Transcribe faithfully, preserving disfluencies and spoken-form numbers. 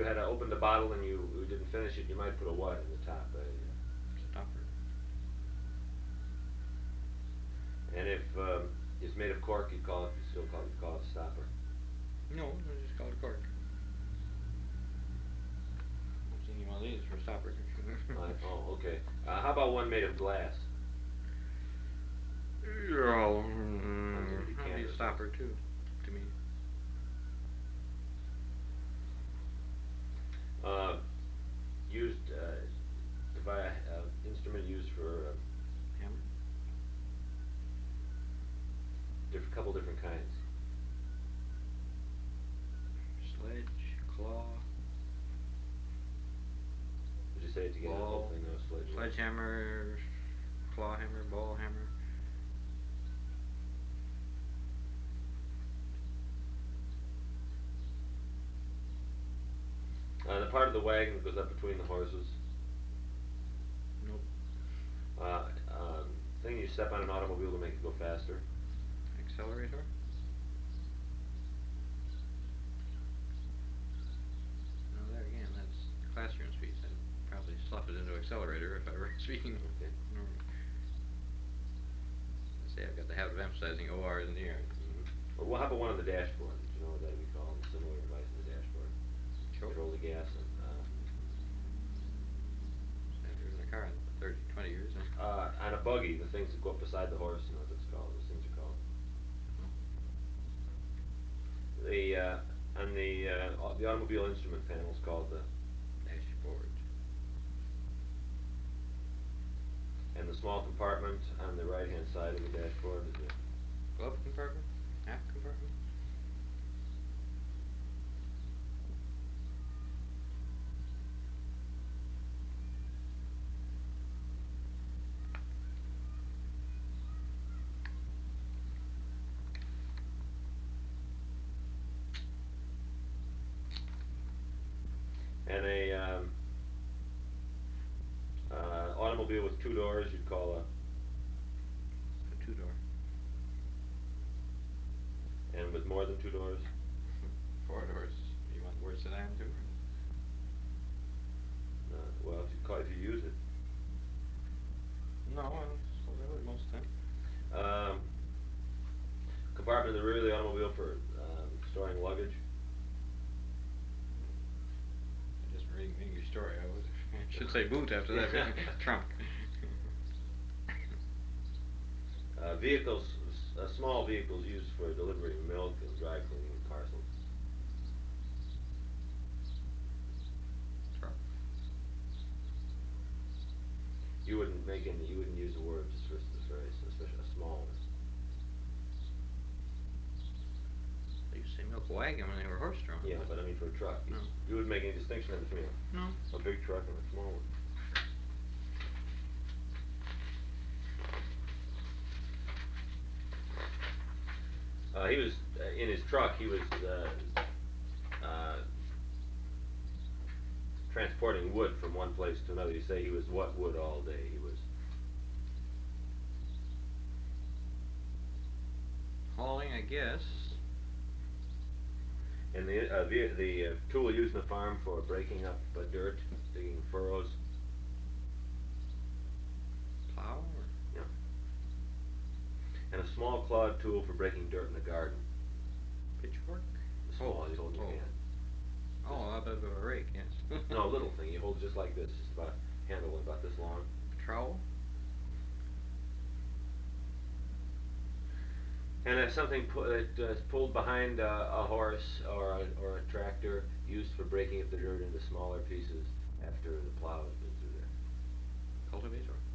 had uh, opened a bottle and you, you didn't finish it, you might put a what in the top? Uh, Stopper. and if um, it's made of cork, you call it, you still call it, you call it a stopper. No, I just call it a cork. I'm thinking one of these for a stopper. uh, oh, okay. Uh, how about one made of glass? Yeah, mm, That'd be that'd be a stopper too, to me. Uh, used, uh, device, uh, instrument used for uh, Hammer. diff couple different kinds. Sledge, claw. Did you say it together? The whole Ball. thing, no sledge. Sledgehammer, claw hammer, ball hammer. Uh, the part of the wagon that goes up between the horses. Nope. Uh, um, thing you step on an automobile to make it go faster. Accelerator. No, there again, that's classroom speech. I'd probably slap it into accelerator if I were speaking. Okay. Say I've got the habit of emphasizing O R's in the air. Mm-hmm. Well, how about one on the dashboard? Did you know what that would be called? A similar device on the dashboard. Choke. Control the gas and. Uh, I've driven a car in thirty, twenty years. Huh? uh, on a buggy, the things that go up beside the horse, you know what that's called? Those things are called. The uh, on the uh, the automobile instrument panel is called the Dashboard. and the small compartment on the right hand side of the dashboard is the Glove compartment? Aft compartment? and a um, uh, automobile with two doors you'd call a A two door. and with more than two doors. Four doors. You want the word sedan too? Uh, well, if you call if you use it. No, that's what I would most of the time. Um, compartment in the rear of the automobile for um, storing luggage. Just reading, reading your story, I would I should say boot after that. Trunk. Uh, vehicles, uh, small vehicles used for delivery of milk and dry cleaning and parcels. Truck. You wouldn't make any. You wouldn't use the word just for this very, especially a small one. They used to say milk wagon when they were horse drawn. Yeah, but I mean for a truck, you, No. you wouldn't make any distinction in between No. a big truck and a small one. Uh, he was uh, in his truck. He was uh, uh, transporting wood from one place to another. You say he was what wood all day? He was Hauling, I guess. and the uh, the, the uh, tool used in the farm for breaking up uh, dirt, digging furrows. Plow or Yeah. And a small clawed tool for breaking dirt in the garden. pitchfork? The small, you hold in your oh. hand. Oh, a bit of a rake, yes. No, a little thing. You hold it just like this, just about handle about this long. Trowel? And it's something pu that uh, is pulled behind uh, a horse or a, or a tractor, used for breaking up the dirt into smaller pieces after the plow has been through there. Cultivator?